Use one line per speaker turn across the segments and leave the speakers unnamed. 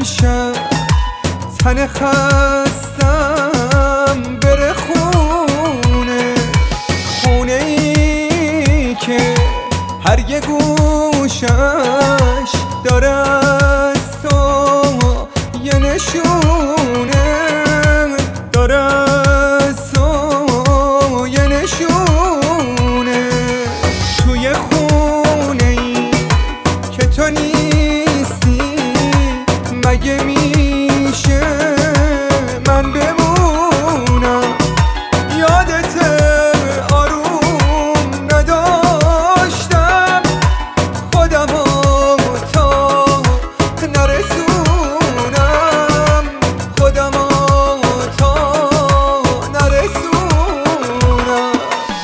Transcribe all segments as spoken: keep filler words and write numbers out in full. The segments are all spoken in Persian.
امشب تن خستم بره خونه، خونه ای که هر یه گوشش داره از تو یه نشونه، داره از تو یه نشونه. توی خونه ای که تو نیستی مگه میشه من بمونم؟ یادت آروم نداشتم خودمو تا نرسونم، خودمو تا نرسونم.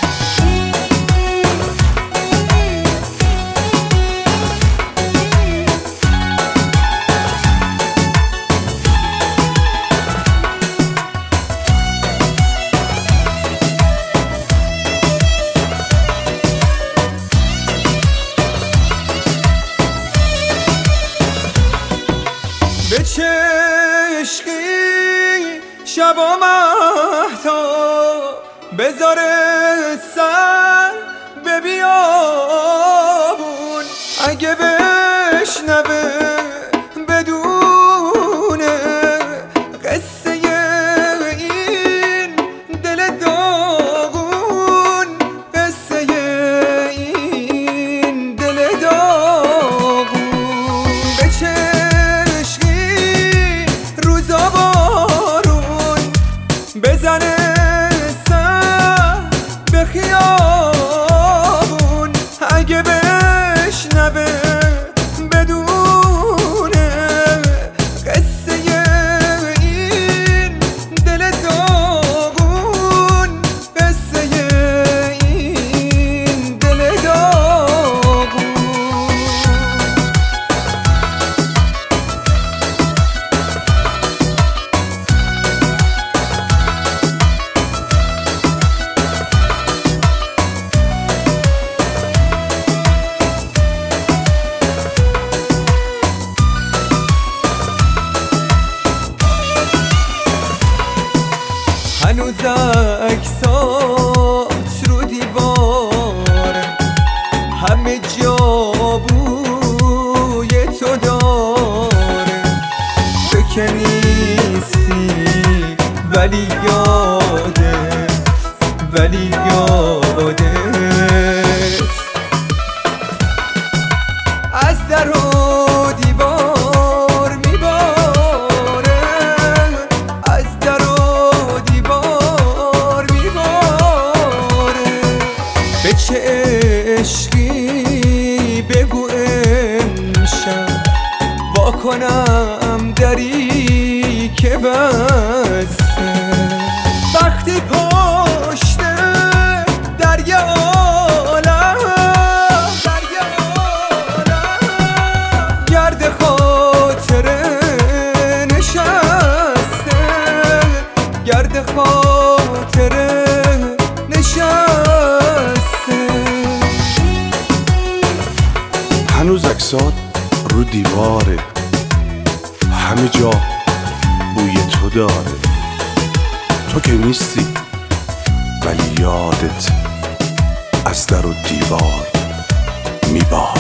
به چشقی شب و مهتاب بذاره سر به بیابون، اگه بشنوه بدونه قصه این دل داغون، قصه این دل داغون. به بزنه سر به خیابون، اگه بشنوه بدونه قصه این دل داغون، قصه این دل داغون. هنوز عکسات رو دیوار، همه جا بوی تو داره. تو که نیستی ولی یادت، ولی یادت از در و دیوار میباره، از در و به چه عشقی بگو امشب وا کنم دری که بسته. وقتی پشت دریا عالم، دریا عالم گرد خاطره نشسته، گرد خاطره نشسته.
هنوز عکسات رو دیواره، همه جا بوی تو داره. تو که نیستی ولی یادت از در و دیوار میباره.